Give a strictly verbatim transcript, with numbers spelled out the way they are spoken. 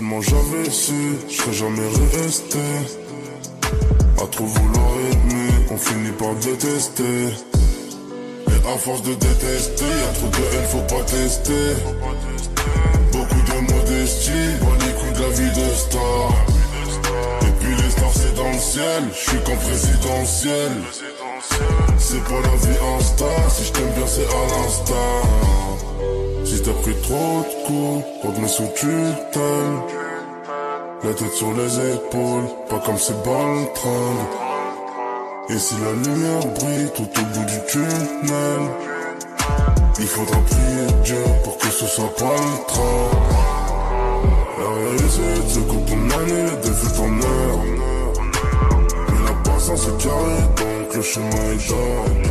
seulement j'avais su, je serais jamais resté. À trop vouloir aimer, on finit par détester. Et à force de détester, y'a trop de haine, faut pas tester. Beaucoup de modestie, pas les coups de la vie de star. Et puis les stars c'est dans le ciel, je suis qu'en présidentiel. C'est pas la vie Insta, si je t'aime bien c'est à l'instar. Si t'as pris trop de coups, on te met sous tutelle. La tête sur les épaules, pas comme ces balles train. Et si la lumière brille tout au bout du tunnel, il faudra prier Dieu pour que ce soit pas le train. La réussite se coupe en année, défaite en heure. Mais la patience est carrée, donc le chemin est d'or.